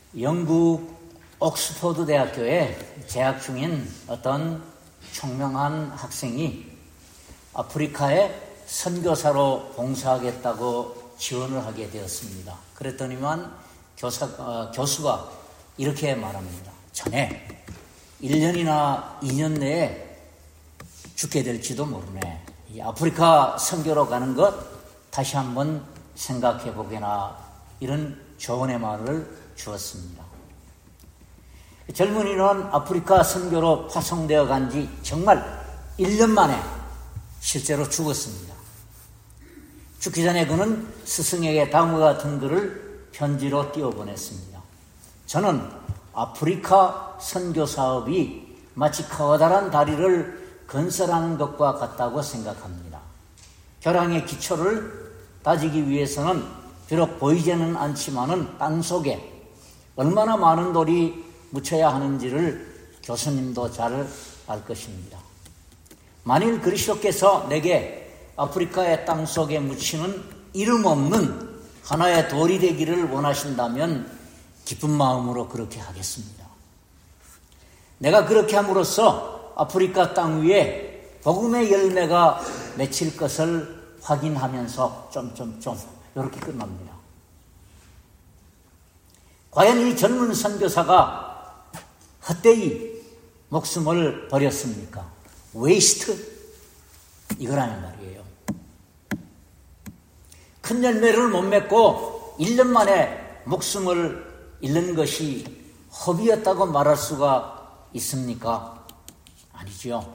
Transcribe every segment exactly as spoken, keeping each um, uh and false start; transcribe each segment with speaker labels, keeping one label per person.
Speaker 1: 영국 옥스퍼드 대학교에 재학 중인 어떤 총명한 학생이 아프리카에 선교사로 봉사하겠다고 지원을 하게 되었습니다. 그랬더니만 교사, 어, 교수가 이렇게 말합니다. 자네 일 년이나 이 년 내에 죽게 될지도 모르네. 이 아프리카 선교로 가는 것 다시 한번 생각해 보게나, 이런 조언의 말을 주었습니다. 젊은이는 아프리카 선교로 파송되어 간 지 정말 일 년 만에 실제로 죽었습니다. 죽기 전에 그는 스승에게 다음과 같은 글을 편지로 띄워보냈습니다. 저는 아프리카 선교 사업이 마치 커다란 다리를 건설하는 것과 같다고 생각합니다. 교량의 기초를 다지기 위해서는 비록 보이지는 않지만은 땅속에 얼마나 많은 돌이 묻혀야 하는지를 교수님도 잘 알 것입니다. 만일 그리스도께서 내게 아프리카의 땅속에 묻히는 이름 없는 하나의 돌이 되기를 원하신다면 기쁜 마음으로 그렇게 하겠습니다. 내가 그렇게 함으로써 아프리카 땅 위에 복음의 열매가 맺힐 것을 확인하면서 점점점 이렇게 끝납니다. 과연 이 젊은 선교사가 헛되이 목숨을 버렸습니까? 웨이스트? 이거라는 말이에요. 큰 열매를 못 맺고 일 년 만에 목숨을 잃는 것이 허비였다고 말할 수가 있습니까? 아니죠.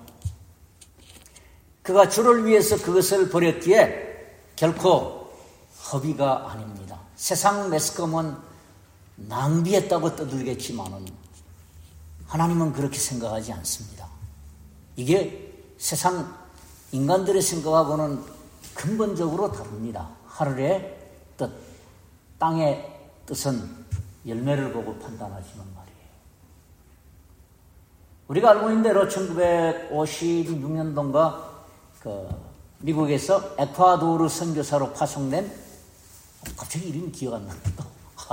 Speaker 1: 그가 주를 위해서 그것을 버렸기에 결코 허비가 아닙니다. 세상 매스컴은 낭비했다고 떠들겠지만은 하나님은 그렇게 생각하지 않습니다. 이게 세상 인간들의 생각하고는 근본적으로 다릅니다. 하늘의 뜻, 땅의 뜻은 열매를 보고 판단하시는 말이에요. 우리가 알고 있는 대로 천구백오십육 년도인가 그 미국에서 에콰도르 선교사로 파송된, 갑자기 이름이 기억 안 납니다.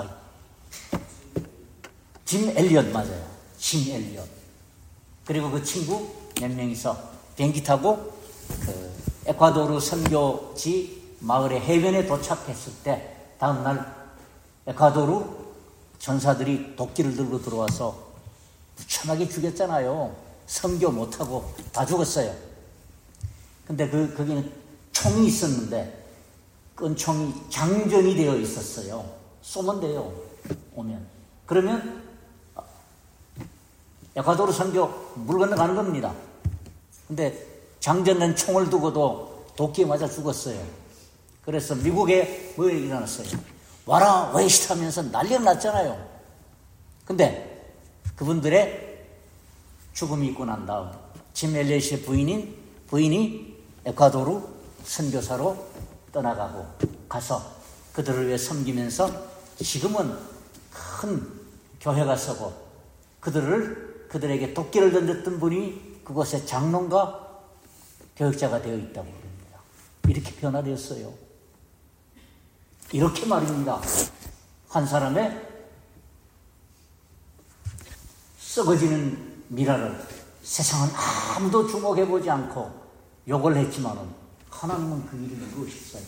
Speaker 1: 짐 엘리엇 맞아요. 짐 엘리엇. 그리고 그 친구 몇 명이서 비행기 타고 그 에콰도르 선교지 마을의 해변에 도착했을 때 다음날 에콰도르 전사들이 도끼를 들고 들어와서 무참하게 죽였잖아요. 선교 못하고 다 죽었어요. 근데 그, 거기는 총이 있었는데 끈총이 장전이 되어 있었어요. 쏘면 돼요. 오면. 그러면 에콰도르 선교 물 건너가는 겁니다. 근데 장전된 총을 두고도 도끼에 맞아 죽었어요. 그래서 미국에 뭐 일어났어요? 와라 웨이스트 하면서 난리가 났잖아요. 근데 그분들의 죽음이 있고 난 다음 짐 엘리엇의 부인인, 부인이 에콰도르 선교사로 떠나가고 가서 그들을 위해 섬기면서 지금은 큰 교회가 서고 그들을 그들에게 도끼를 던졌던 분이 그곳의 장로가 교육자가 되어 있다고 합니다. 이렇게 변화되었어요. 이렇게 말입니다. 한 사람의 썩어지는 미라를 세상은 아무도 주목해보지 않고 욕을 했지만은 하나님은 그 일을 이루셨어요.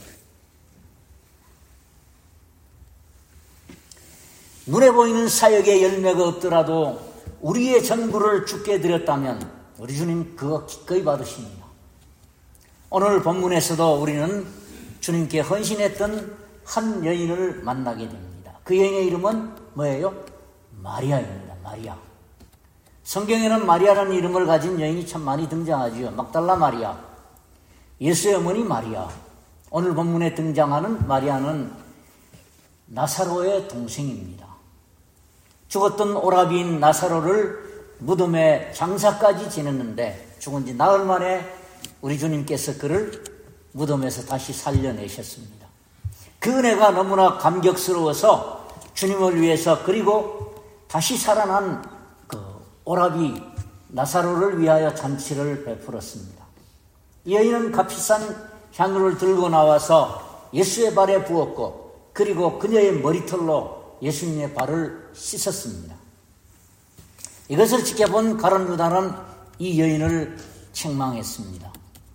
Speaker 1: 눈에 보이는 사역의 열매가 없더라도 우리의 전부를 주께 드렸다면 우리 주님 그거 기꺼이 받으십니다. 오늘 본문에서도 우리는 주님께 헌신했던 한 여인을 만나게 됩니다. 그 여인의 이름은 뭐예요? 마리아입니다. 마리아. 성경에는 마리아라는 이름을 가진 여인이 참 많이 등장하죠. 막달라 마리아, 예수의 어머니 마리아. 오늘 본문에 등장하는 마리아는 나사로의 동생입니다. 죽었던 오라비인 나사로를 무덤에 장사까지 지냈는데 죽은 지 나흘 만에 우리 주님께서 그를 무덤에서 다시 살려내셨습니다. 그 은혜가 너무나 감격스러워서 주님을 위해서 그리고 다시 살아난 그 오라비 나사로를 위하여 잔치를 베풀었습니다. 이 여인은 값비싼 향유를 들고 나와서 예수의 발에 부었고 그리고 그녀의 머리털로 예수님의 발을 씻었습니다. 이것을 지켜본 가룟 유다는 이 여인을 책망했습니다.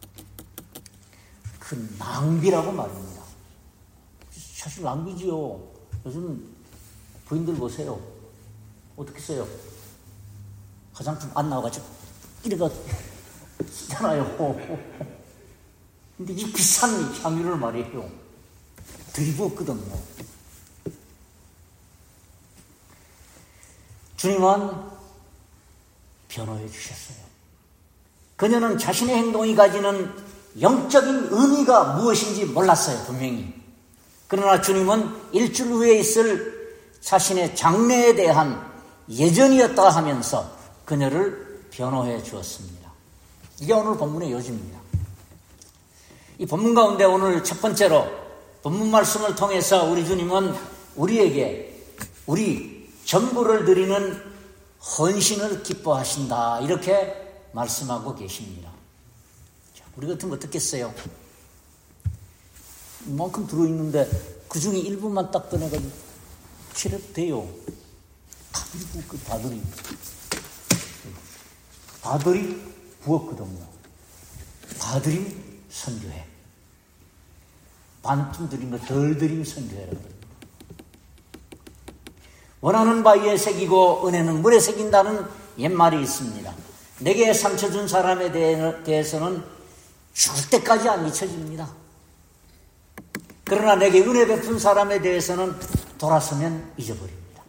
Speaker 1: 그 낭비라고 말입니다. 사실 낭비지요. 요즘 부인들 보세요. 어떻게 써요? 화장품 안 나와가지고 이래가 쓰잖아요. 근데 이 비싼 향유를 말이에요. 들이부었거든요. 주님은 변호해 주셨어요. 그녀는 자신의 행동이 가지는 영적인 의미가 무엇인지 몰랐어요, 분명히. 그러나 주님은 일주일 후에 있을 자신의 장래에 대한 예전이었다 하면서 그녀를 변호해 주었습니다. 이게 오늘 본문의 요지입니다. 이 본문 가운데 오늘 첫 번째로 본문 말씀을 통해서 우리 주님은 우리에게 우리 전부를 드리는 헌신을 기뻐하신다, 이렇게 말씀하고 계십니다. 자, 우리 같으면 어떻겠어요? 이만큼 들어있는데 그 중에 일부만 딱 꺼내가지고 칠해도 돼요. 다들이 그 다들이 다들이 부었거든요. 다들이 선교해. 반쯤 드린 거 덜 드림 선교해라. 원하는 바위에 새기고 은혜는 물에 새긴다는 옛말이 있습니다. 내게 상처 준 사람에 대해서는 죽을 때까지 안 잊혀집니다. 그러나 내게 은혜 베푼 사람에 대해서는 돌아서면 잊어버립니다.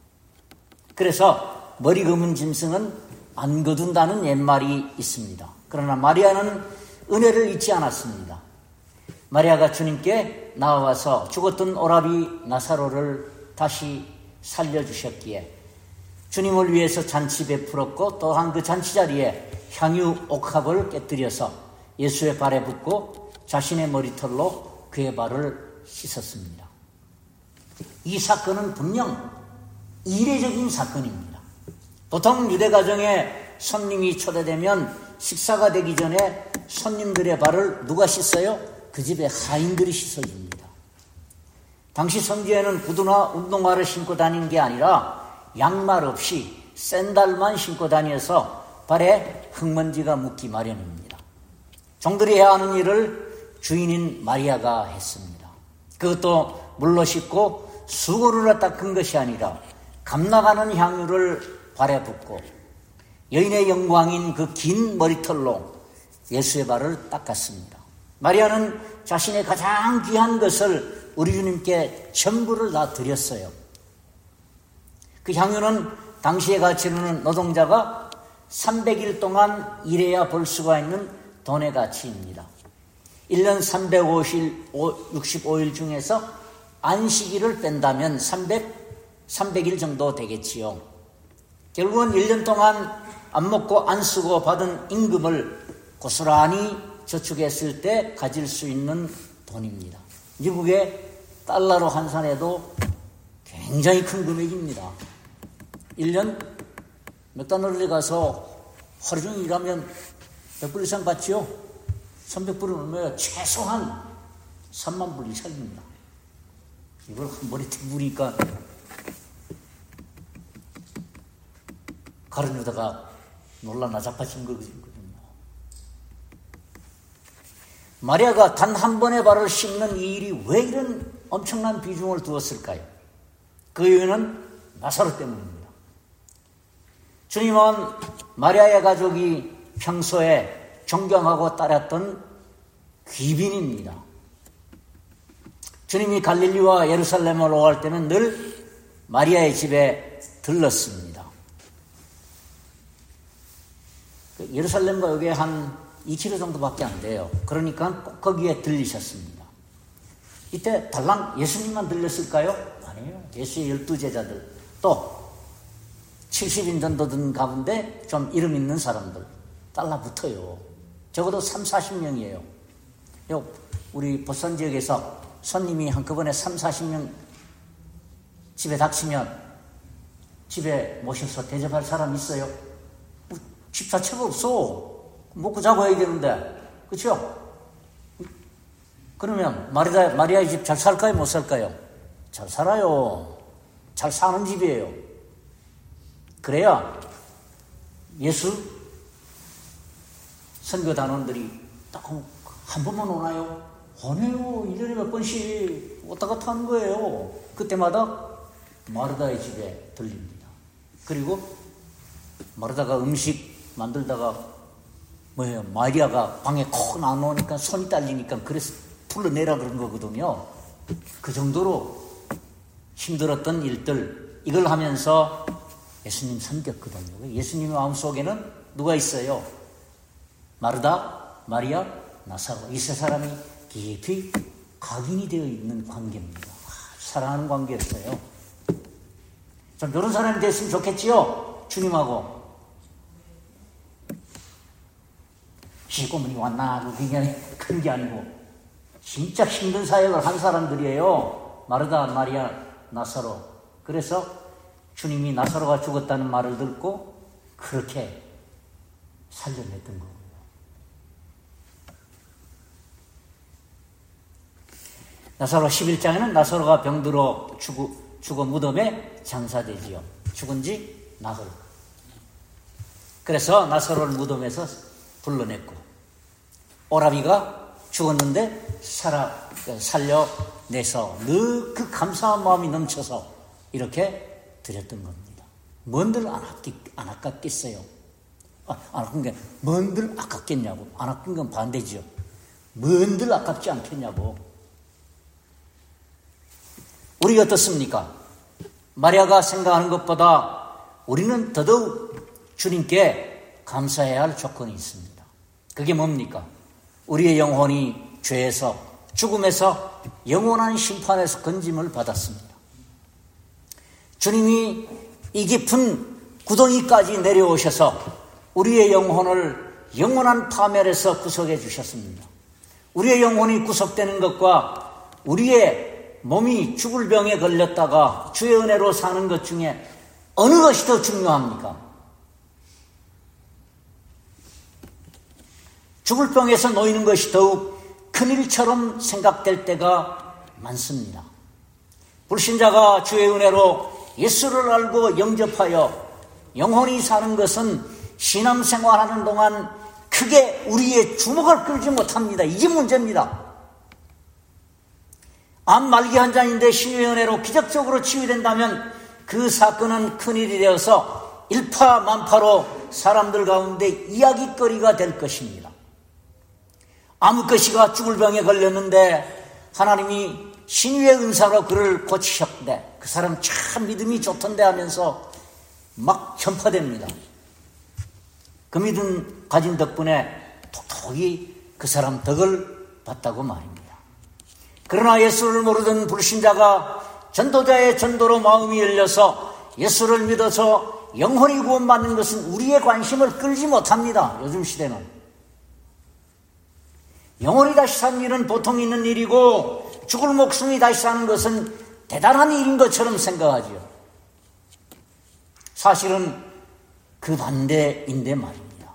Speaker 1: 그래서 머리 검은 짐승은 안 거둔다는 옛말이 있습니다. 그러나 마리아는 은혜를 잊지 않았습니다. 마리아가 주님께 나와서 죽었던 오라비 나사로를 다시 살려주셨기에 주님을 위해서 잔치 베풀었고, 또한 그 잔치 자리에 향유 옥합을 깨뜨려서 예수의 발에 붓고 자신의 머리털로 그의 발을 씻었습니다. 이 사건은 분명 이례적인 사건입니다. 보통 유대 가정에 손님이 초대되면 식사가 되기 전에 손님들의 발을 누가 씻어요? 그 집의 하인들이 씻어줍니다. 당시 성지에는 구두나 운동화를 신고 다니는 게 아니라 양말 없이 샌들만 신고 다녀서 발에 흙먼지가 묻기 마련입니다. 종들이 해야 하는 일을 주인인 마리아가 했습니다. 그것도 물로 씻고 수건으로 닦은 것이 아니라 감나가는 향유를 발에 붓고 여인의 영광인 그 긴 머리털로 예수의 발을 닦았습니다. 마리아는 자신의 가장 귀한 것을 우리 주님께 전부를 다 드렸어요. 그 향유는 당시에 가치로는 노동자가 삼백 일 동안 일해야 벌 수가 있는 돈의 가치입니다. 일 년 삼백육십오 일 중에서 안식일을 뺀다면 삼백 일 정도 되겠지요. 결국은 일 년 동안 안 먹고 안 쓰고 받은 임금을 고스란히 저축했을 때 가질 수 있는 돈입니다. 미국의 달러로 환산해도 굉장히 큰 금액입니다. 일 년 맥도날드에 가서 하루 종일 일하면 백 불 이상 받지요? 삼백 불은 얼마예요? 최소한 삼만 불 이상입니다. 이걸 한 번에 튕기니까 가르려다가 놀라나 자빠진 거거든요. 마리아가 단 한 번의 발을 씻는 이 일이 왜 이런 엄청난 비중을 두었을까요? 그 이유는 나사로 때문입니다. 주님은 마리아의 가족이 평소에 존경하고 따랐던 귀빈입니다. 주님이 갈릴리와 예루살렘을 오갈 때는 늘 마리아의 집에 들렀습니다. 예루살렘과 여기에 한 이 킬로미터 정도밖에 안 돼요. 그러니까 꼭 거기에 들리셨습니다. 이때 달랑 예수님만 들렸을까요? 아니에요. 예수의 열두 제자들, 또 칠십 인 정도 든 가운데 좀 이름 있는 사람들 달라붙어요. 적어도 삼사십 명이에요. 우리 보선 지역에서 손님이 한꺼번에 삼사십 명 집에 닥치면 집에 모셔서 대접할 사람 있어요? 집 자체가 없어. 먹고 자고 해야 되는데, 그렇죠? 그러면 마리아, 마리아의 집 잘 살까요? 못 살까요? 잘 살아요. 잘 사는 집이에요. 그래야 예수 선교단원들이 딱 한 번만 오나요? 오네요. 일 년에 몇 번씩 왔다 갔다 하는 거예요. 그때마다 마르다의 집에 들립니다. 그리고 마르다가 음식 만들다가 뭐예요? 마리아가 방에 콕 나오니까 손이 딸리니까 그래서 불러내라 그런 거거든요. 그 정도로 힘들었던 일들, 이걸 하면서 예수님 섬겼거든요. 예수님의 마음속에는 누가 있어요? 마르다, 마리아, 나사로. 이 세 사람이 깊이 각인이 되어 있는 관계입니다. 사랑하는 관계였어요. 좀 이런 사람이 됐으면 좋겠지요? 주님하고. 시고문이 왔나? 그냥 그런 게 아니고 진짜 힘든 사역을 한 사람들이에요. 마르다, 마리아, 나사로. 그래서 주님이 나사로가 죽었다는 말을 듣고 그렇게 살려냈던 거예요. 나사로 십일 장에는 나사로가 병들어 죽어, 죽어 무덤에 장사되지요. 죽은 지 나흘. 그래서 나사로를 무덤에서 불러냈고, 오라비가 죽었는데 살아, 살려내서 늘 그 감사한 마음이 넘쳐서 이렇게 드렸던 겁니다. 뭔들 안, 아끼, 안 아깝겠어요? 아, 안 아낀 게, 뭔들 아깝겠냐고. 안 아낀 건 반대죠. 뭔들 아깝지 않겠냐고. 우리 어떻습니까? 마리아가 생각하는 것보다 우리는 더더욱 주님께 감사해야 할 조건이 있습니다. 그게 뭡니까? 우리의 영혼이 죄에서, 죽음에서, 영원한 심판에서 건짐을 받았습니다. 주님이 이 깊은 구덩이까지 내려오셔서 우리의 영혼을 영원한 파멸에서 구속해 주셨습니다. 우리의 영혼이 구속되는 것과 우리의 몸이 죽을 병에 걸렸다가 주의 은혜로 사는 것 중에 어느 것이 더 중요합니까? 죽을 병에서 놓이는 것이 더욱 큰일처럼 생각될 때가 많습니다. 불신자가 주의 은혜로 예수를 알고 영접하여 영혼이 사는 것은 신앙생활하는 동안 크게 우리의 주목을 끌지 못합니다. 이게 문제입니다. 암 말기 환자인데 신의 은혜로 기적적으로 치유된다면 그 사건은 큰일이 되어서 일파만파로 사람들 가운데 이야기거리가 될 것입니다. 아무것이가 죽을 병에 걸렸는데 하나님이 신유의 은사로 그를 고치셨대. 그 사람 참 믿음이 좋던데 하면서 막 전파됩니다. 그 믿음 가진 덕분에 톡톡히 그 사람 덕을 봤다고 말입니다. 그러나 예수를 모르던 불신자가 전도자의 전도로 마음이 열려서 예수를 믿어서 영혼이 구원받는 것은 우리의 관심을 끌지 못합니다. 요즘 시대는. 영혼이 다시 사는 일은 보통 있는 일이고 죽을 목숨이 다시 사는 것은 대단한 일인 것처럼 생각하지요. 사실은 그 반대인데 말입니다.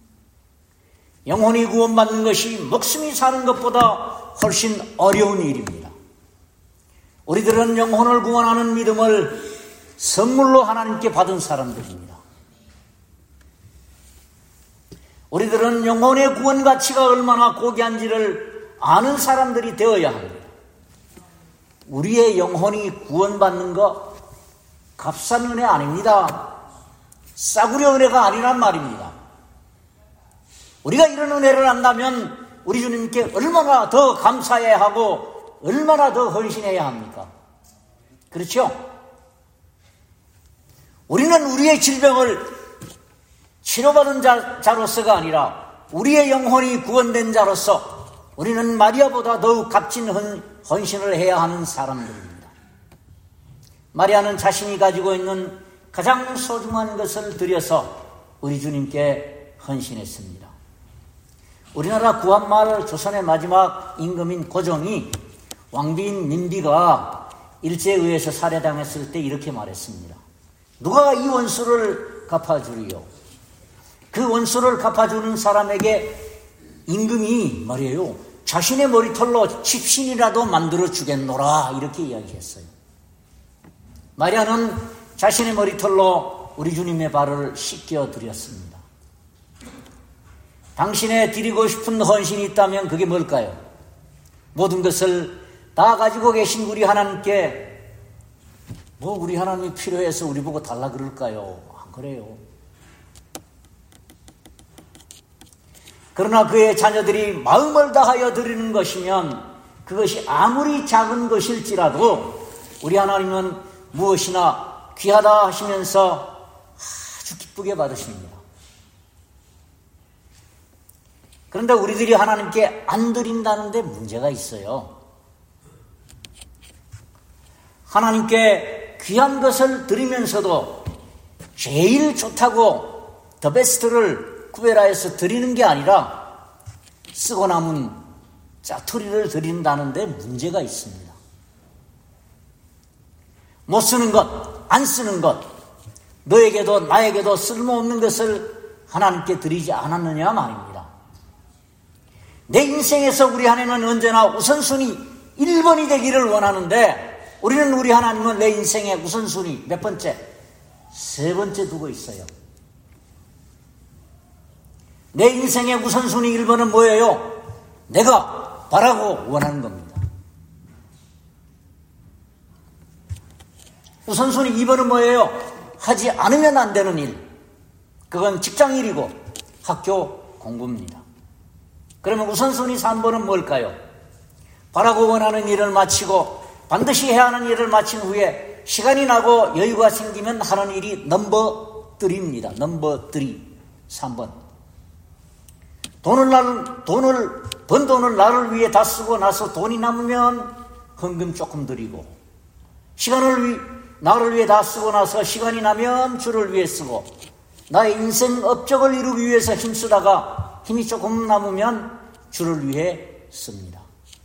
Speaker 1: 영혼이 구원받는 것이 목숨이 사는 것보다 훨씬 어려운 일입니다. 우리들은 영혼을 구원하는 믿음을 선물로 하나님께 받은 사람들입니다. 우리들은 영혼의 구원 가치가 얼마나 고귀한지를 아는 사람들이 되어야 합니다. 우리의 영혼이 구원받는 거 값싼 은혜 아닙니다. 싸구려 은혜가 아니란 말입니다. 우리가 이런 은혜를 안다면 우리 주님께 얼마나 더 감사해야 하고 얼마나 더 헌신해야 합니까? 그렇죠? 우리는 우리의 질병을 치료받은 자, 자로서가 아니라 우리의 영혼이 구원된 자로서 우리는 마리아보다 더욱 값진 헌, 헌신을 해야 하는 사람들입니다. 마리아는 자신이 가지고 있는 가장 소중한 것을 들여서 우리 주님께 헌신했습니다. 우리나라 구한말 조선의 마지막 임금인 고종이 왕비인 민비가 일제에 의해서 살해당했을 때 이렇게 말했습니다. 누가 이 원수를 갚아주리요? 그 원수를 갚아주는 사람에게 임금이 말이에요, 자신의 머리털로 집신이라도 만들어 주겠노라, 이렇게 이야기했어요. 마리아는 자신의 머리털로 우리 주님의 발을 씻겨 드렸습니다. 당신의 드리고 싶은 헌신이 있다면 그게 뭘까요? 모든 것을 다 가지고 계신 우리 하나님께 뭐 우리 하나님이 필요해서 우리 보고 달라 그럴까요? 안 그래요. 그러나 그의 자녀들이 마음을 다하여 드리는 것이면 그것이 아무리 작은 것일지라도 우리 하나님은 무엇이나 귀하다 하시면서 아주 기쁘게 받으십니다. 그런데 우리들이 하나님께 안 드린다는 데 문제가 있어요. 하나님께 귀한 것을 드리면서도 제일 좋다고 더 베스트를 구별하여서 드리는 게 아니라 쓰고 남은 짜투리를 드린다는 데 문제가 있습니다. 못 쓰는 것, 안 쓰는 것, 너에게도 나에게도 쓸모없는 것을 하나님께 드리지 않았느냐 말입니다. 내 인생에서 우리 하나님은 언제나 우선순위 일 번이 되기를 원하는데 우리는 우리 하나님은 내 인생의 우선순위 몇 번째? 세 번째 두고 있어요. 내 인생의 우선순위 일 번은 뭐예요? 내가 바라고 원하는 겁니다. 우선순위 이 번은 뭐예요? 하지 않으면 안 되는 일. 그건 직장일이고 학교 공부입니다. 그러면 우선순위 삼 번은 뭘까요? 바라고 원하는 일을 마치고 반드시 해야 하는 일을 마친 후에 시간이 나고 여유가 생기면 하는 일이 넘버 삼입니다. 넘버 삼. 삼 번. 돈을, 나를, 돈을, 번 돈을 나를 위해 다 쓰고 나서 돈이 남으면 헌금 조금 드리고, 시간을 위, 나를 위해 다 쓰고 나서 시간이 나면 주를 위해 쓰고, 나의 인생 업적을 이루기 위해서 힘쓰다가 힘이 조금 남으면 주를 위해 씁니다.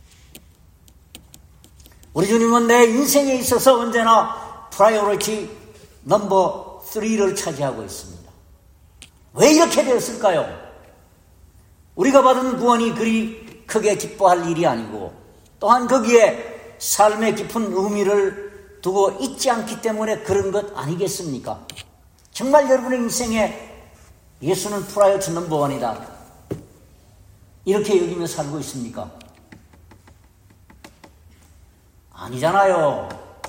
Speaker 1: 우리 주님은 내 인생에 있어서 언제나 프라이어리티 넘버 삼을 차지하고 있습니다. 왜 이렇게 되었을까요? 우리가 받은 구원이 그리 크게 기뻐할 일이 아니고 또한 거기에 삶의 깊은 의미를 두고 있지 않기 때문에 그런 것 아니겠습니까? 정말 여러분의 인생에 예수는 프라이어티 넘버 원이다 이렇게 여기며 살고 있습니까? 아니잖아요.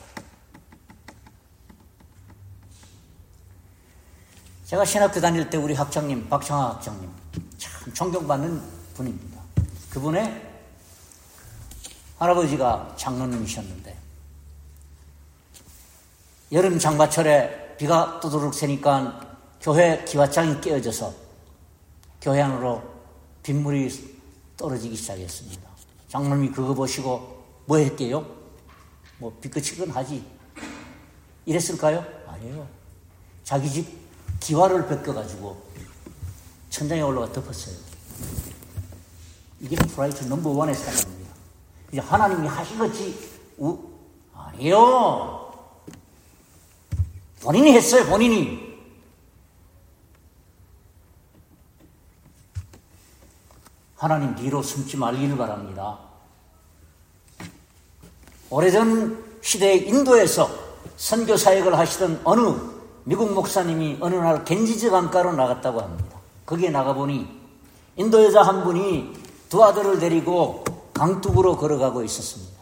Speaker 1: 제가 신학교 다닐 때 우리 학장님, 박창하 학장님 참 존경받는 분입니다. 그분의 할아버지가 장로님이셨는데 여름 장마철에 비가 두드륵 새니까 교회 기와장이 깨어져서 교회 안으로 빗물이 떨어지기 시작했습니다. 장로님이 그거 보시고 뭐 했게요? 뭐 빗그치건 하지 이랬을까요? 아니에요. 자기 집 기와를 벗겨가지고 천장에 올라가 덮었어요. 이게 프라이어티 넘버 원의 사람입니다. 이제 하나님이 하시겠지? 우? 아니에요. 본인이 했어요. 본인이. 하나님 뒤로 숨지 말기를 바랍니다. 오래전 시대에 인도에서 선교 사역을 하시던 어느 미국 목사님이 어느 날 겐지즈 강가로 나갔다고 합니다. 거기에 나가보니 인도 여자 한 분이 두 아들을 데리고 강둑으로 걸어가고 있었습니다.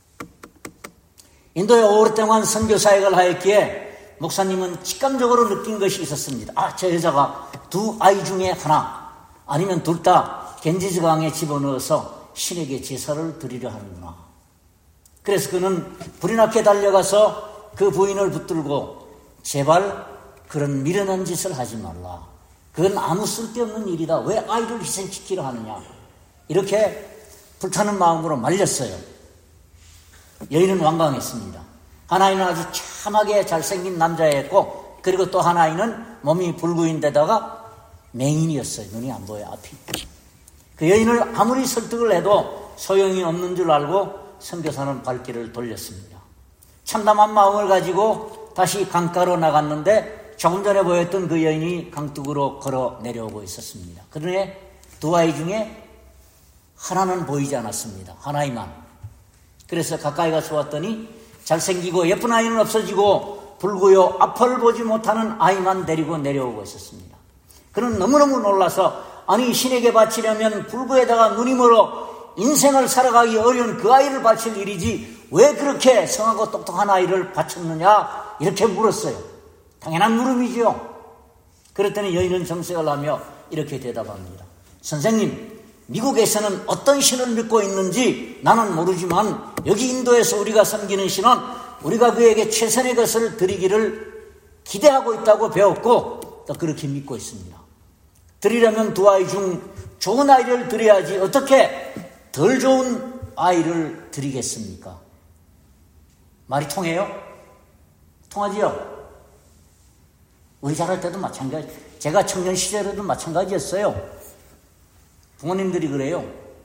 Speaker 1: 인도에 오랫동안 선교 사역을 하였기에 목사님은 직감적으로 느낀 것이 있었습니다. 아, 저 여자가 두 아이 중에 하나 아니면 둘 다 겐지즈 강에 집어넣어서 신에게 제사를 드리려 하는구나. 그래서 그는 불이 나게 달려가서 그 부인을 붙들고 제발 그런 미련한 짓을 하지 말라. 그건 아무 쓸데없는 일이다. 왜 아이를 희생시키려 하느냐. 이렇게 불타는 마음으로 말렸어요. 여인은 완강했습니다. 하나이는 아주 참하게 잘생긴 남자였고 그리고 또 하나이는 몸이 불구인데다가 맹인이었어요. 눈이 안 보여요. 앞이. 그 여인을 아무리 설득을 해도 소용이 없는 줄 알고 선교사는 발길을 돌렸습니다. 참담한 마음을 가지고 다시 강가로 나갔는데 조금 전에 보였던 그 여인이 강둑으로 걸어 내려오고 있었습니다. 그러나 두 아이 중에 하나는 보이지 않았습니다. 하나이만. 그래서 가까이 가서 왔더니 잘생기고 예쁜 아이는 없어지고 불구요 앞을 보지 못하는 아이만 데리고 내려오고 있었습니다. 그는 너무너무 놀라서 아니 신에게 바치려면 불구에다가 눈이 멀어 인생을 살아가기 어려운 그 아이를 바칠 일이지 왜 그렇게 성하고 똑똑한 아이를 바쳤느냐 이렇게 물었어요. 당연한 물음이죠. 그랬더니 여인은 정색을 하며 이렇게 대답합니다. 선생님, 미국에서는 어떤 신을 믿고 있는지 나는 모르지만 여기 인도에서 우리가 섬기는 신은 우리가 그에게 최선의 것을 드리기를 기대하고 있다고 배웠고 또 그렇게 믿고 있습니다. 드리려면 두 아이 중 좋은 아이를 드려야지 어떻게 덜 좋은 아이를 드리겠습니까? 말이 통해요? 통하지요? 우리 자랄 때도 마찬가지. 제가 청년 시절에도 마찬가지였어요. 부모님들이 그래요.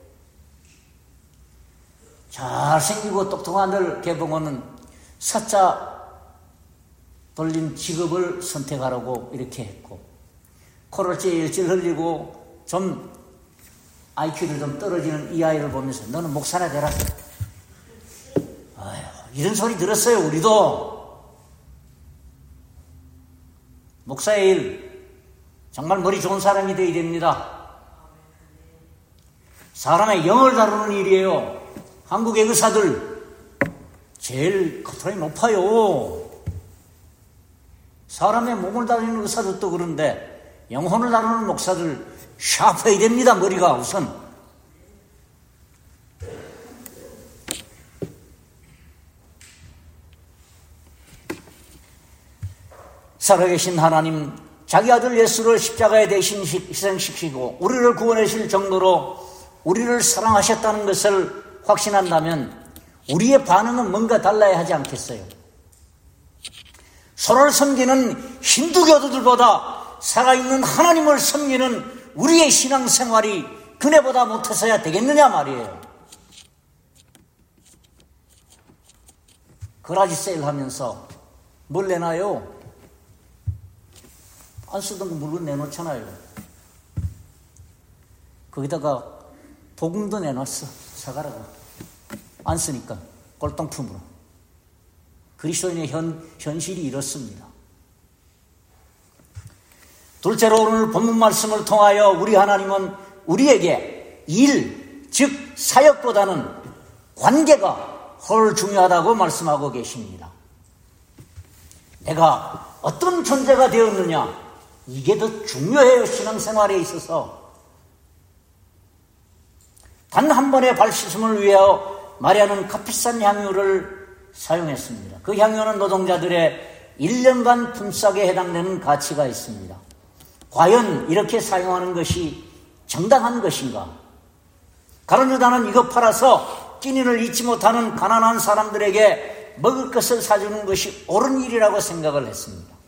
Speaker 1: 잘생기고 똑똑한 아들 개봉하는 사자 돌린 직업을 선택하라고 이렇게 했고, 코를 찔찔 흘리고 좀 아이큐를 좀 떨어지는 이 아이를 보면서 너는 목사나 되라. 아휴, 이런 소리 들었어요. 우리도. 목사의 일, 정말 머리 좋은 사람이 되어야 됩니다. 사람의 영을 다루는 일이에요. 한국의 의사들 제일 커트라인이 높아요. 사람의 몸을 다루는 의사들도 그런데 영혼을 다루는 목사들 샤프해야 됩니다. 머리가 우선. 살아계신 하나님, 자기 아들 예수를 십자가에 대신 희생시키고 우리를 구원하실 정도로 우리를 사랑하셨다는 것을 확신한다면 우리의 반응은 뭔가 달라야 하지 않겠어요? 서로를 섬기는 힌두교도들보다 살아있는 하나님을 섬기는 우리의 신앙생활이 그네보다 못해서야 되겠느냐 말이에요. 거라지 세일 하면서 뭘 내놔요? 안 쓰던 거 물건 내놓잖아요. 거기다가 복음도 내놨어. 사가라고. 안 쓰니까 꼴통품으로. 그리스도인의 현, 현실이 이렇습니다. 둘째로 오늘 본문 말씀을 통하여 우리 하나님은 우리에게 일, 즉 사역보다는 관계가 훨 중요하다고 말씀하고 계십니다. 내가 어떤 존재가 되었느냐, 이게 더 중요해요. 신앙생활에 있어서. 단 한 번의 발씻음을 위하여 마리아는 값비싼 향유를 사용했습니다. 그 향유는 노동자들의 일 년간 품삯에 해당되는 가치가 있습니다. 과연 이렇게 사용하는 것이 정당한 것인가? 가룟 유다는 이거 팔아서 끼니를 잊지 못하는 가난한 사람들에게 먹을 것을 사주는 것이 옳은 일이라고 생각을 했습니다.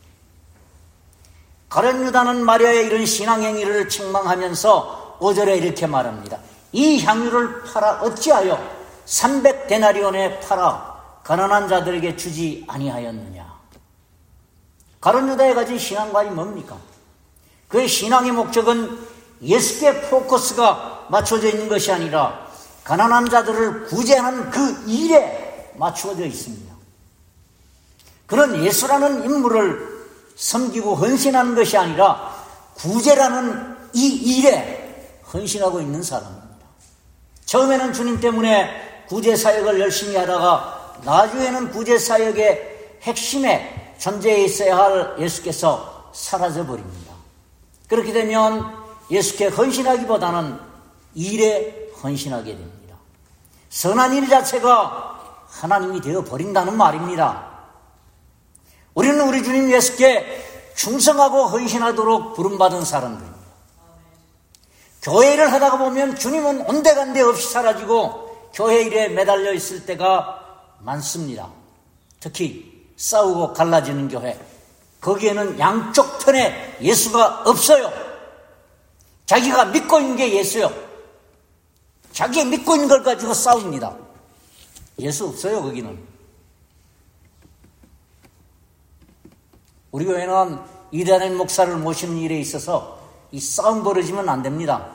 Speaker 1: 가룟 유다는 마리아의 이런 신앙행위를 책망하면서 오 절에 이렇게 말합니다. 이 향유를 팔아 어찌하여 삼백 데나리온에 팔아 가난한 자들에게 주지 아니하였느냐. 가룟 유다에 가진 신앙관이 뭡니까? 그의 신앙의 목적은 예수께 포커스가 맞춰져 있는 것이 아니라 가난한 자들을 구제하는 그 일에 맞추어져 있습니다. 그는 예수라는 인물을 섬기고 헌신하는 것이 아니라 구제라는 이 일에 헌신하고 있는 사람입니다. 처음에는 주님 때문에 구제사역을 열심히 하다가 나중에는 구제사역의 핵심에 존재해 있어야 할 예수께서 사라져버립니다. 그렇게 되면 예수께 헌신하기보다는 일에 헌신하게 됩니다. 선한 일 자체가 하나님이 되어버린다는 말입니다. 우리는 우리 주님 예수께 충성하고 헌신하도록 부름받은 사람들입니다. 교회 일을 하다가 보면 주님은 온데간데 없이 사라지고 교회 일에 매달려 있을 때가 많습니다. 특히 싸우고 갈라지는 교회, 거기에는 양쪽 편에 예수가 없어요. 자기가 믿고 있는 게 예수요. 자기 믿고 있는 걸 가지고 싸웁니다. 예수 없어요. 거기는. 우리 교회는 이단의 목사를 모시는 일에 있어서 이 싸움 벌어지면 안 됩니다.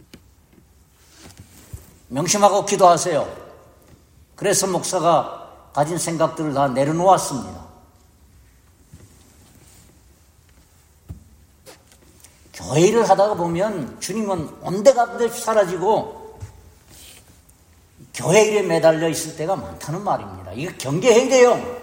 Speaker 1: 명심하고 기도하세요. 그래서 목사가 가진 생각들을 다 내려놓았습니다. 교회 일을 하다가 보면 주님은 온데간데 사라지고 교회 일에 매달려 있을 때가 많다는 말입니다. 이거 경계해야 돼요.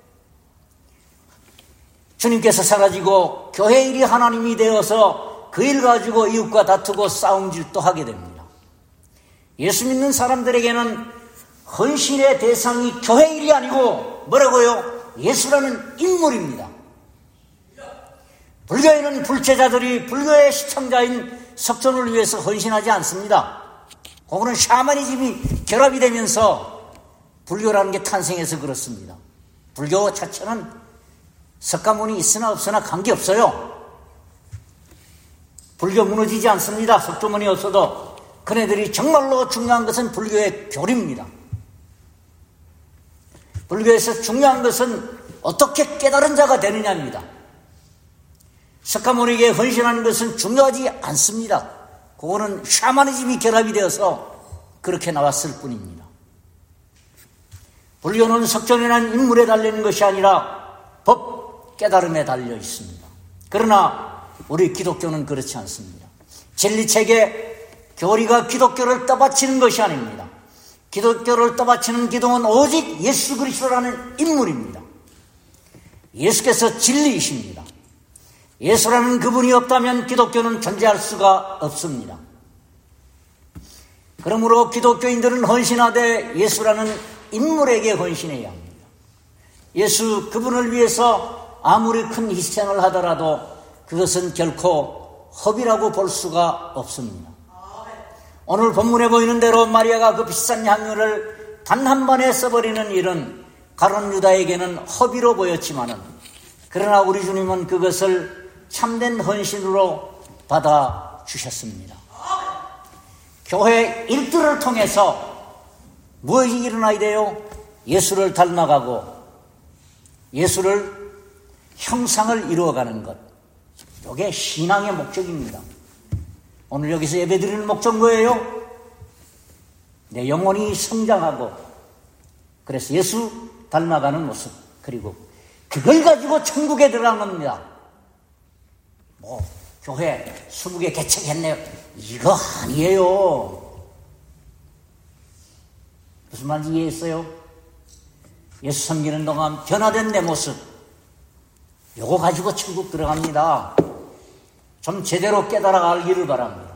Speaker 1: 주님께서 사라지고 교회 일이 하나님이 되어서 그 일 가지고 이웃과 다투고 싸움질도 하게 됩니다. 예수 믿는 사람들에게는 헌신의 대상이 교회 일이 아니고 뭐라고요? 예수라는 인물입니다. 불교에는 불제자들이 불교의 시청자인 석존을 위해서 헌신하지 않습니다. 그거는 샤머니즘이 결합이 되면서 불교라는 게 탄생해서 그렇습니다. 불교 자체는 석가모니 있으나 없으나 관계없어요. 불교 무너지지 않습니다. 석조문이 없어도. 그네들이 정말로 중요한 것은 불교의 교리입니다. 불교에서 중요한 것은 어떻게 깨달은 자가 되느냐입니다. 석가모니에게 헌신하는 것은 중요하지 않습니다. 그거는 샤머니즘이 결합이 되어서 그렇게 나왔을 뿐입니다. 불교는 석존이라는 인물에 달리는 것이 아니라 법 깨달음에 달려 있습니다. 그러나 우리 기독교는 그렇지 않습니다. 진리체계 교리가 기독교를 떠받치는 것이 아닙니다. 기독교를 떠받치는 기둥은 오직 예수 그리스도라는 인물입니다. 예수께서 진리이십니다. 예수라는 그분이 없다면 기독교는 존재할 수가 없습니다. 그러므로 기독교인들은 헌신하되 예수라는 인물에게 헌신해야 합니다. 예수 그분을 위해서 아무리 큰 희생을 하더라도 그것은 결코 허비라고 볼 수가 없습니다. 오늘 본문에 보이는 대로 마리아가 그 비싼 향유를 단 한 번에 써버리는 일은 가룟 유다에게는 허비로 보였지만은 그러나 우리 주님은 그것을 참된 헌신으로 받아주셨습니다. 교회 일들을 통해서 무엇이 일어나야 돼요? 예수를 닮아가고 예수를 형상을 이루어가는 것. 이게 신앙의 목적입니다. 오늘 여기서 예배드리는 목적 뭐예요? 내 영혼이 성장하고 그래서 예수 닮아가는 모습, 그리고 그걸 가지고 천국에 들어간 겁니다. 뭐 교회 스무 개 개척했네요. 이거 아니에요. 무슨 말인지 이해했어요? 예수 섬기는 동안 변화된 내 모습, 요거 가지고 천국 들어갑니다. 좀 제대로 깨달아 알기를 바랍니다.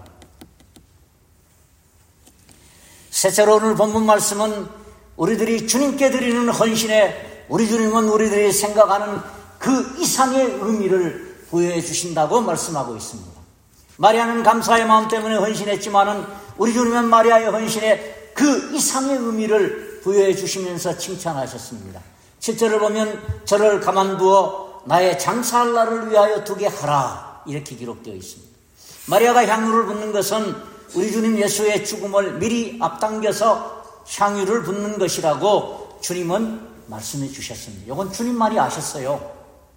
Speaker 1: 셋째로 오늘 본문 말씀은 우리들이 주님께 드리는 헌신에 우리 주님은 우리들이 생각하는 그 이상의 의미를 부여해 주신다고 말씀하고 있습니다. 마리아는 감사의 마음 때문에 헌신했지만은 우리 주님은 마리아의 헌신에 그 이상의 의미를 부여해 주시면서 칭찬하셨습니다. 칠 절을 보면 저를 가만두어 나의 장사할 날을 위하여 두게 하라, 이렇게 기록되어 있습니다. 마리아가 향유를 붓는 것은 우리 주님 예수의 죽음을 미리 앞당겨서 향유를 붓는 것이라고 주님은 말씀해 주셨습니다. 이건 주님만이 아셨어요.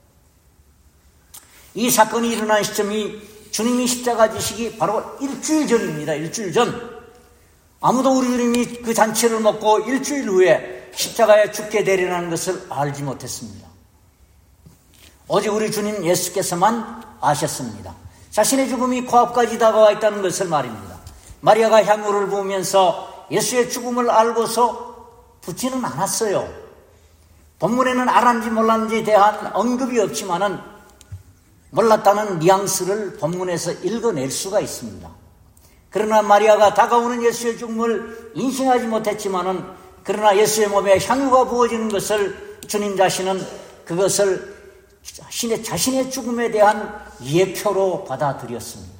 Speaker 1: 이 사건이 일어난 시점이 주님이 십자가 지시기 바로 일주일 전입니다. 일주일 전. 아무도 우리 주님이 그 잔치를 먹고 일주일 후에 십자가에 죽게 되리라는 것을 알지 못했습니다. 오직 우리 주님 예수께서만 아셨습니다. 자신의 죽음이 코앞까지 다가와 있다는 것을 말입니다. 마리아가 향유를 부으면서 예수의 죽음을 알고서 붓지는 않았어요. 본문에는 알았는지 몰랐는지에 대한 언급이 없지만은 몰랐다는 뉘앙스를 본문에서 읽어낼 수가 있습니다. 그러나 마리아가 다가오는 예수의 죽음을 인식하지 못했지만은 그러나 예수의 몸에 향유가 부어지는 것을 주님 자신은 그것을 자신의, 자신의 죽음에 대한 예표로 받아들였습니다.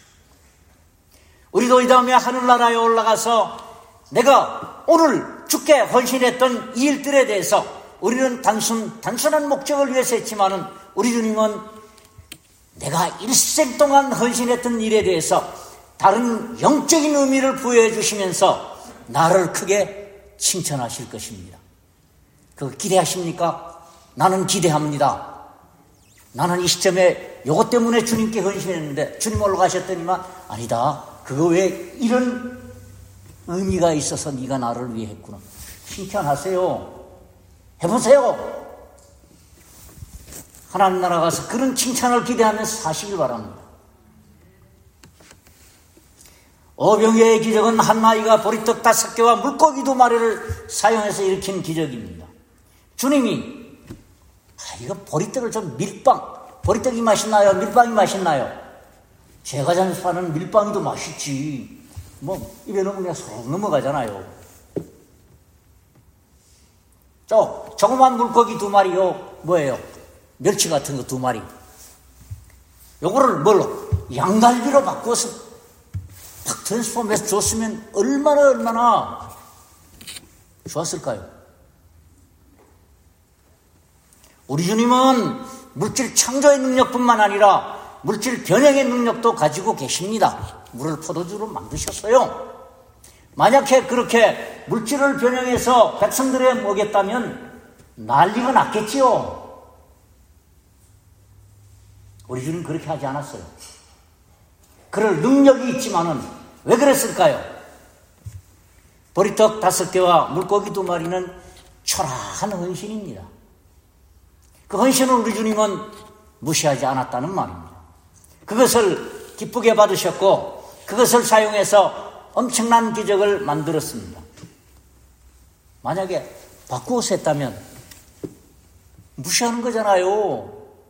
Speaker 1: 우리도 이 다음에 하늘나라에 올라가서 내가 오늘 주께 헌신했던 이 일들에 대해서 우리는 단순, 단순한 목적을 위해서 했지만은 우리 주님은 내가 일생 동안 헌신했던 일에 대해서 다른 영적인 의미를 부여해 주시면서 나를 크게 칭찬하실 것입니다. 그거 기대하십니까? 나는 기대합니다. 나는 이 시점에 이것 때문에 주님께 헌신했는데 주님 올라가셨더니만 아니다. 그거 왜 이런 의미가 있어서 네가 나를 위해 했구나. 칭찬하세요. 해보세요. 하나님 나라 가서 그런 칭찬을 기대하면서 사시길 바랍니다. 오병이어의 기적은 한 아이가 보리떡 다섯 개와 물고기 두 마리를 사용해서 일으킨 기적입니다. 주님이 아, 이거 보리떡을 좀 밀빵, 보리떡이 맛있나요? 밀빵이 맛있나요? 제가 전파는 밀빵이 더 맛있지. 뭐 입에 넣으면 쏙 넘어가잖아요. 저 조그만 물고기 두 마리요. 뭐예요? 멸치 같은 거 두 마리. 요거를 뭘로? 양갈비로 바꿔서 팍 트랜스폼해서 줬으면 얼마나 얼마나 좋았을까요? 우리 주님은 물질 창조의 능력뿐만 아니라 물질 변형의 능력도 가지고 계십니다. 물을 포도주로 만드셨어요. 만약에 그렇게 물질을 변형해서 백성들에 먹였다면 난리가 났겠지요. 우리 주님 그렇게 하지 않았어요. 그럴 능력이 있지만은 왜 그랬을까요? 보리떡 다섯 개와 물고기 두 마리는 초라한 헌신입니다. 그 헌신을 우리 주님은 무시하지 않았다는 말입니다. 그것을 기쁘게 받으셨고 그것을 사용해서 엄청난 기적을 만들었습니다. 만약에 바꾸어서 했다면 무시하는 거잖아요.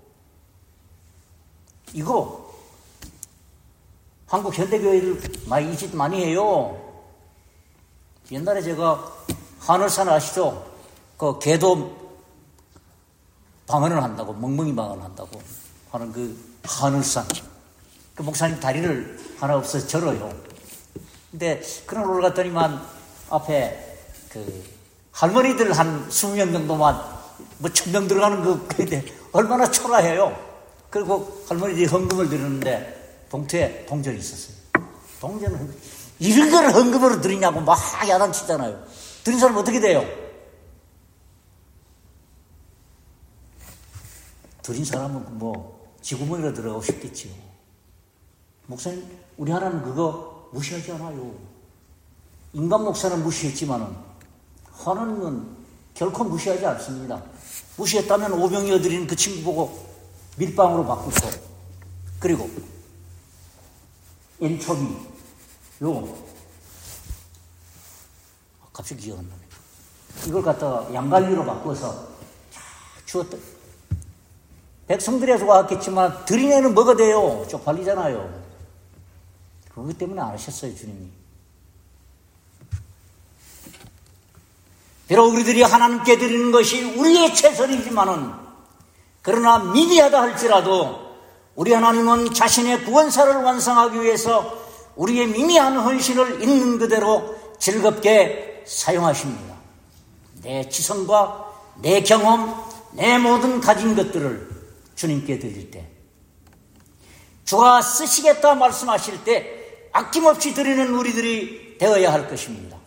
Speaker 1: 이거 한국 현대교회들 많이 이 짓 많이 해요. 옛날에 제가 하늘산 아시죠? 그 개도 방언을 한다고, 멍멍이 방언을 한다고 하는 그 하늘산. 그 목사님 다리를 하나 없어서 절어요. 근데 그날 올라갔더니만 앞에 그 할머니들 한 이십 명 정도만 뭐 천 명 들어가는 그, 근데 얼마나 초라해요. 그리고 할머니들이 헌금을 드리는데 봉투에 동전이 있었어요. 동전은 이런 걸 헌금으로 드리냐고 막 야단치잖아요. 드린 사람 어떻게 돼요? 드린 사람은 뭐 지구멍이라 들어가고 싶겠지요. 목사님, 우리 하나는 그거 무시하지 않아요. 인간 목사는 무시했지만은 하나님은 결코 무시하지 않습니다. 무시했다면 오병이어 드린 그 친구 보고 밀빵으로 바꾸고, 그리고 엔초비 요 갑자기 기억 안 나네. 이걸 갖다가 양갈비로 바꿔서 쫙 주었다. 백성들이 좋아했겠지만 드린 애는 뭐가 돼요? 쪽팔리잖아요. 그것 때문에 안 하셨어요, 주님이. 비록 우리들이 하나님께 드리는 것이 우리의 최선이지만은, 그러나 미미하다 할지라도 우리 하나님은 자신의 구원사를 완성하기 위해서 우리의 미미한 헌신을 있는 그대로 즐겁게 사용하십니다. 내 지성과 내 경험, 내 모든 가진 것들을 주님께 드릴 때, 주가 쓰시겠다 말씀하실 때 아낌없이 드리는 우리들이 되어야 할 것입니다.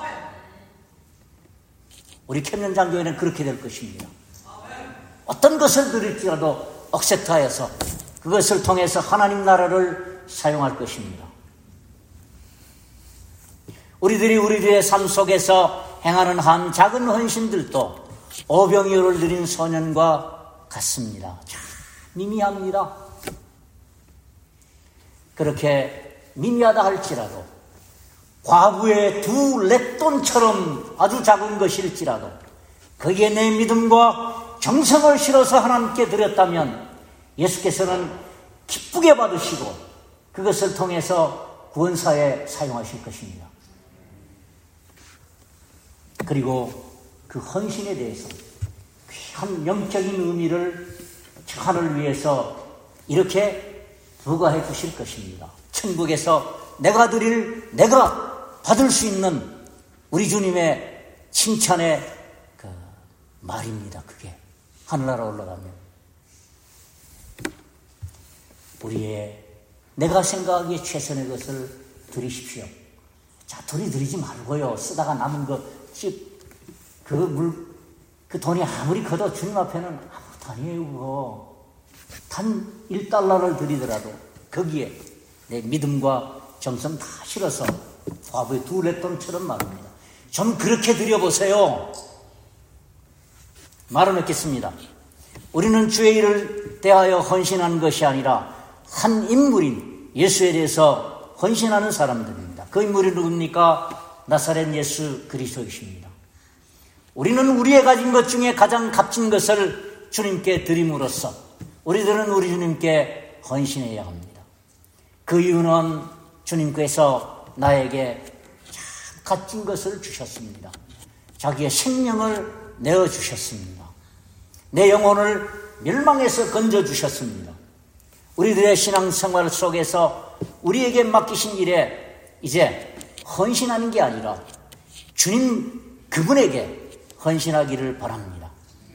Speaker 1: 우리 캠년장교회는 그렇게 될 것입니다. 어떤 것을 드릴지라도 억셉트하여서 그것을 통해서 하나님 나라를 사용할 것입니다. 우리들이 우리들의 삶 속에서 행하는 한 작은 헌신들도 오병이어를 드린 소년과 같습니다. 참 미미합니다. 그렇게 미미하다 할지라도 과부의 두 렛돈처럼 아주 작은 것일지라도 거기에 내 믿음과 정성을 실어서 하나님께 드렸다면 예수께서는 기쁘게 받으시고 그것을 통해서 구원사에 사용하실 것입니다. 그리고 그 헌신에 대해서 귀한 영적인 의미를 하늘을 위해서 이렇게 부과해 주실 것입니다. 천국에서 내가 드릴, 내가 받을 수 있는 우리 주님의 칭찬의 그 말입니다. 그게 하늘나라 올라가면 우리의 내가 생각하기에 최선의 것을 드리십시오. 자, 둘이 드리지 말고요. 쓰다가 남은 거, 그 물, 그 돈이 아무리 커도 주님 앞에는 아무것도 아니에요, 그거. 단 일 달러를 드리더라도 거기에 내 믿음과 정성 다 실어서 과부의 두 렛돈처럼 말입니다. 좀 그렇게 드려보세요. 말을 맺겠습니다. 우리는 주의 일을 대하여 헌신하는 것이 아니라 한 인물인 예수에 대해서 헌신하는 사람들입니다. 그 인물이 누굽니까? 나사렛 예수 그리스도이십니다. 우리는 우리의 가진 것 중에 가장 값진 것을 주님께 드림으로써 우리들은 우리 주님께 헌신해야 합니다. 그 이유는 주님께서 나에게 참 값진 것을 주셨습니다. 자기의 생명을 내어주셨습니다. 내 영혼을 멸망에서 건져주셨습니다. 우리들의 신앙생활 속에서 우리에게 맡기신 일에 이제 헌신하는 게 아니라 주님 그분에게 헌신하기를 바랍니다.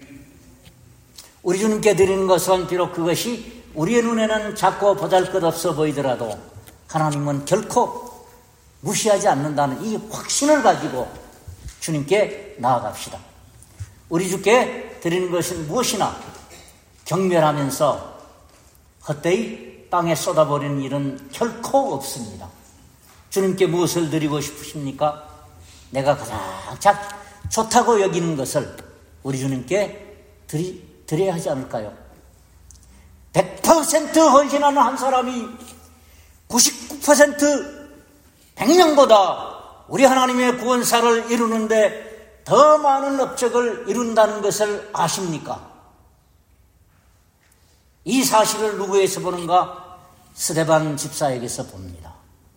Speaker 1: 우리 주님께 드리는 것은 비록 그것이 우리의 눈에는 작고 보잘것없어 보이더라도 하나님은 결코 무시하지 않는다는 이 확신을 가지고 주님께 나아갑시다. 우리 주께 드리는 것은 무엇이나 경멸하면서 헛되이 땅에 쏟아버리는 일은 결코 없습니다. 주님께 무엇을 드리고 싶으십니까? 내가 가장 좋다고 여기는 것을 우리 주님께 드리, 드려야 하지 않을까요? 백 퍼센트 헌신하는 한 사람이 구십구 퍼센트 백 명보다 우리 하나님의 구원사를 이루는데 더 많은 업적을 이룬다는 것을 아십니까? 이 사실을 누구에서 보는가? 스데반 집사에게서 봅니다.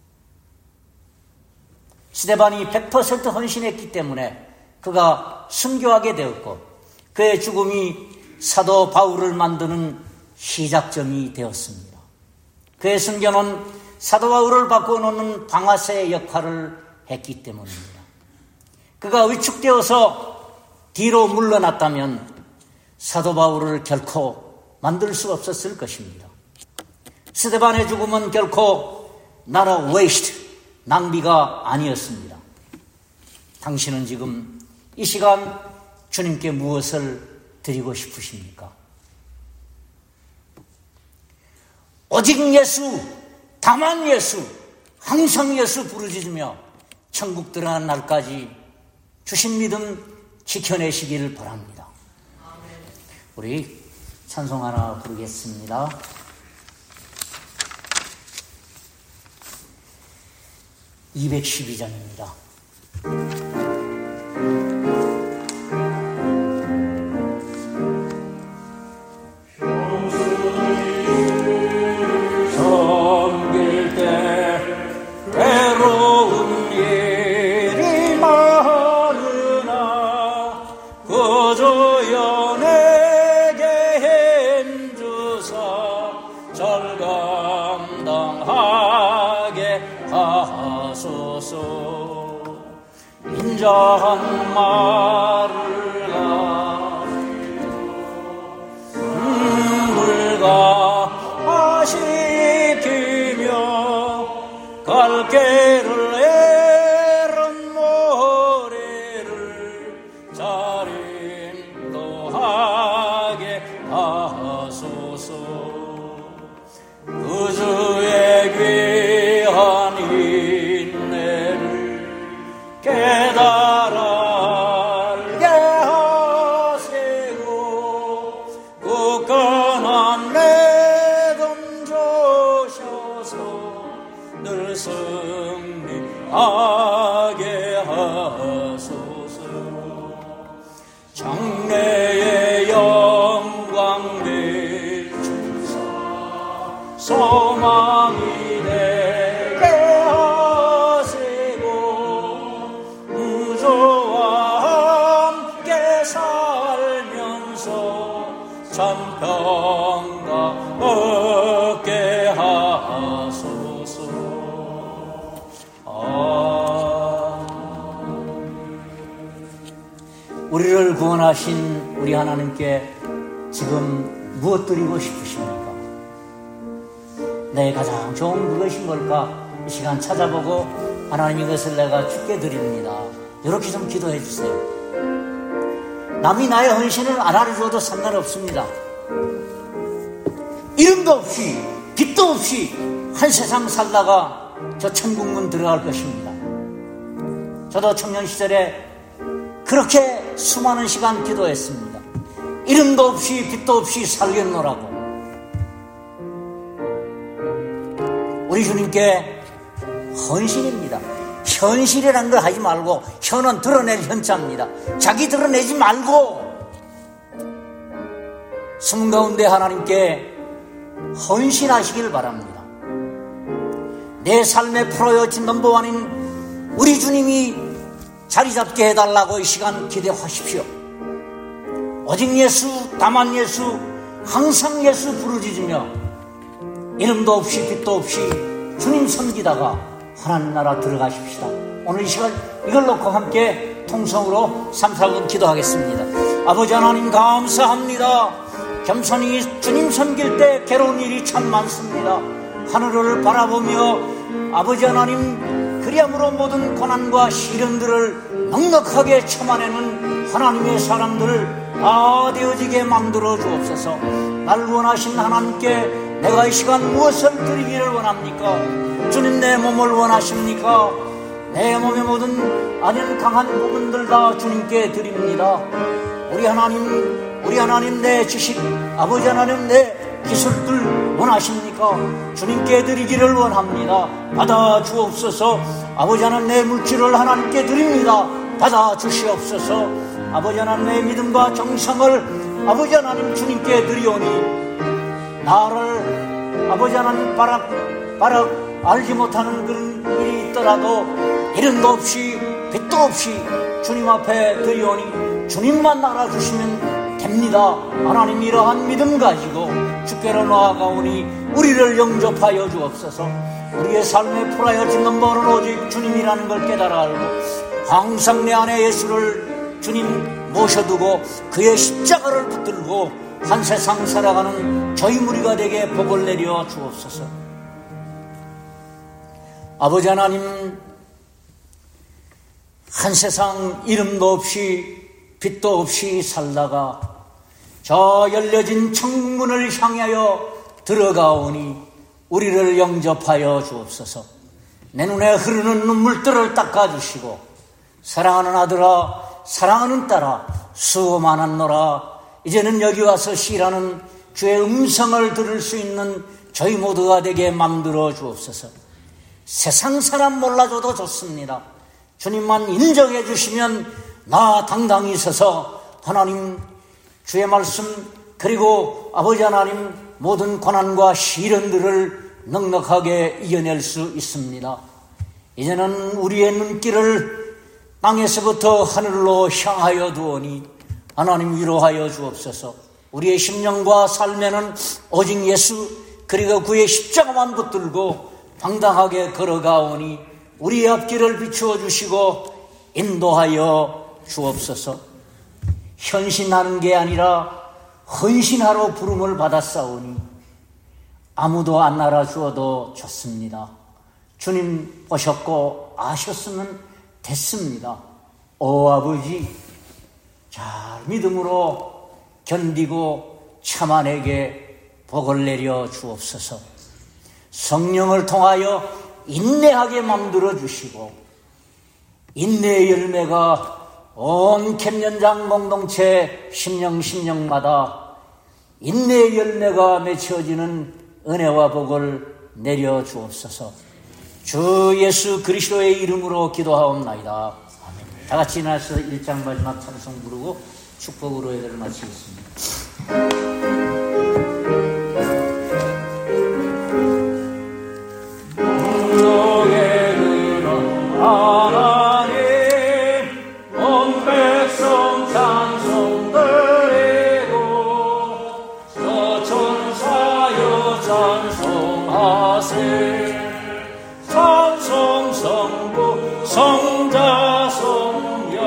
Speaker 1: 스데반이 백 퍼센트 헌신했기 때문에 그가 순교하게 되었고 그의 죽음이 사도 바울을 만드는 시작점이 되었습니다. 그의 순교는 사도 바울을 바꿔놓는 방아쇠의 역할을 했기 때문입니다. 그가 위축되어서 뒤로 물러났다면 사도 바울을 결코 만들 수 없었을 것입니다. 스데반의 죽음은 결코 나라 웨이스트, 낭비가 아니었습니다. 당신은 지금 이 시간 주님께 무엇을 드리고 싶으십니까? 오직 예수, 다만 예수, 항상 예수 부르짖으며 천국 들어가는 날까지 주신 믿음 지켜내시기를 바랍니다. 우리 찬송 하나 부르겠습니다. 이백십이 장입니다. 섬길 때 외로운 일이 많으나 그저 내게 힘주사 절감당하게 하소서. 인자한 말을 물가 아시키며 갈 길을 에른 모래를 잘 인도하게 하소서. 그 주의 귀한 인내를 깨달아 알게 하시고 굳건한 믿음 주셔서 늘 승리하게 하소서. 장래의 영광 비추사 소망이 되게 하시고 무조와 함께 살면서 참 평강 얻게 하소서. 우리를 구원하신 우리 하나님께 지금 무엇 드리고 싶으십니까? 내 가장 좋은 그것인 걸까? 이 시간 찾아보고 하나님 이것을 내가 주께 드립니다. 이렇게 좀 기도해 주세요. 남이 나의 헌신을 안 알아줘도 상관없습니다. 이름도 없이 빚도 없이 한 세상 살다가 저 천국문 들어갈 것입니다. 저도 청년 시절에 그렇게 수많은 시간 기도했습니다. 이름도 없이 빛도 없이 살겠노라고. 우리 주님께 헌신입니다. 현실이라는 걸 하지 말고, 현은 드러낼 현자입니다. 자기 드러내지 말고 숨 가운데 하나님께 헌신하시길 바랍니다. 내 삶의 프라이어티 넘버원인 우리 주님이 자리 잡게 해달라고 이 시간 기대하십시오. 오직 예수, 다만 예수, 항상 예수 부르짖으며 이름도 없이 빛도 없이 주님 섬기다가 하나님 나라 들어가십시다. 오늘 이 시간 이걸 놓고 함께 통성으로 삼, 사 분 기도하겠습니다. 아버지 하나님 감사합니다. 겸손히 주님 섬길 때 괴로운 일이 참 많습니다. 하늘을 바라보며 아버지 하나님 그리함으로 모든 고난과 시련들을 넉넉하게 참아내는 하나님의 사람들을 다 되어지게 만들어 주옵소서. 날 원하신 하나님께 내가 이 시간 무엇을 드리기를 원합니까? 주님 내 몸을 원하십니까? 내 몸의 모든 아닌 강한 부분들 다 주님께 드립니다. 우리 하나님, 우리 하나님 내 지식, 아버지 하나님 내 기술들 원하십니까? 주님께 드리기를 원합니다. 받아 주옵소서. 아버지 하나님 내 물질을 하나님께 드립니다. 받아 주시옵소서. 아버지 하나님 내 믿음과 정성을 아버지 하나님 주님께 드리오니 나를 아버지 하나님 바락 바락 알지 못하는 그런 일이 있더라도 이름도 없이 빛도 없이 주님 앞에 드리오니 주님만 알아주시면 됩니다. 하나님 이러한 믿음 가지고 주께로 나아가오니 우리를 영접하여 주옵소서. 우리의 삶의 프라이어티 넘버는 오직 주님이라는 걸 깨달아 알고 항상 내 안에 예수를 주님 모셔두고 그의 십자가를 붙들고 한 세상 살아가는 저희 무리가 되게 복을 내려 주옵소서. 아버지 하나님, 한 세상 이름도 없이 빛도 없이 살다가 저 열려진 청문을 향하여 들어가오니 우리를 영접하여 주옵소서. 내 눈에 흐르는 눈물들을 닦아주시고 사랑하는 아들아, 사랑하는 딸아, 수고 많았노라. 이제는 여기 와서 시라는 주의 음성을 들을 수 있는 저희 모두가 되게 만들어 주옵소서. 세상 사람 몰라줘도 좋습니다. 주님만 인정해 주시면 나 당당히 서서 하나님 주의 말씀 그리고 아버지 하나님 모든 고난과 시련들을 넉넉하게 이겨낼 수 있습니다. 이제는 우리의 눈길을 땅에서부터 하늘로 향하여 두오니 하나님 위로하여 주옵소서. 우리의 심령과 삶에는 오직 예수 그리고 그의 십자가만 붙들고 당당하게 걸어가오니 우리의 앞길을 비추어 주시고 인도하여 주옵소서. 현신하는 게 아니라 헌신하러 부름을 받았사오니 아무도 안 알아주어도 좋습니다. 주님 보셨고 아셨으면 됐습니다. 오 아버지, 잘 믿음으로 견디고 참아내게 복을 내려 주옵소서. 성령을 통하여 인내하게 만들어 주시고 인내의 열매가 온 캠연장 공동체 심령 심령마다 인내의 열매가 맺혀지는 은혜와 복을 내려 주옵소서. 주 예수 그리스도의 이름으로 기도하옵나이다. 아멘. 다 같이 일어나서 일 장 마지막 찬송 부르고 축복으로 예배를 마치겠습니다.
Speaker 2: 무역의 근원 하나님 온 백성 찬송 드리고 저 천사여 찬송하세. 찬송 성부 성자 성령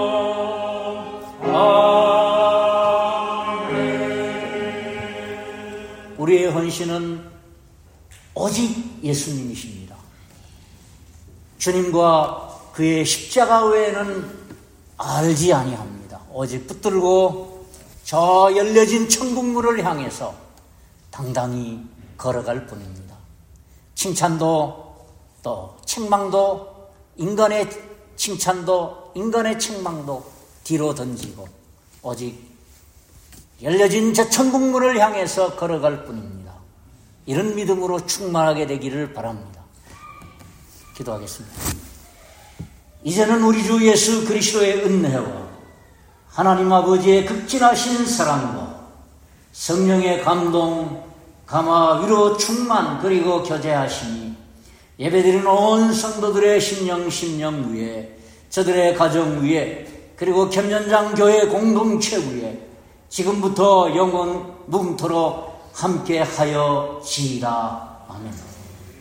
Speaker 2: 아멘.
Speaker 1: 우리의 헌신은 오직 예수님이십니다. 주님과 그의 십자가 외에는 알지 아니합니다. 오직 붙들고 저 열려진 천국문을 향해서 당당히 걸어갈 뿐입니다. 칭찬도 또 책망도 인간의 칭찬도 인간의 책망도 뒤로 던지고 오직 열려진 저 천국문을 향해서 걸어갈 뿐입니다. 이런 믿음으로 충만하게 되기를 바랍니다. 기도하겠습니다. 이제는 우리 주 예수 그리스도의 은혜와 하나님 아버지의 극진하신 사랑과 성령의 감동, 감화, 위로, 충만 그리고 교제하시니 예배드리는 온 성도들의 심령 심령 위에, 저들의 가정 위에, 그리고 겸연장 교회 공동체 위에 지금부터 영원 무궁토록 함께 하여 지이라. 아멘.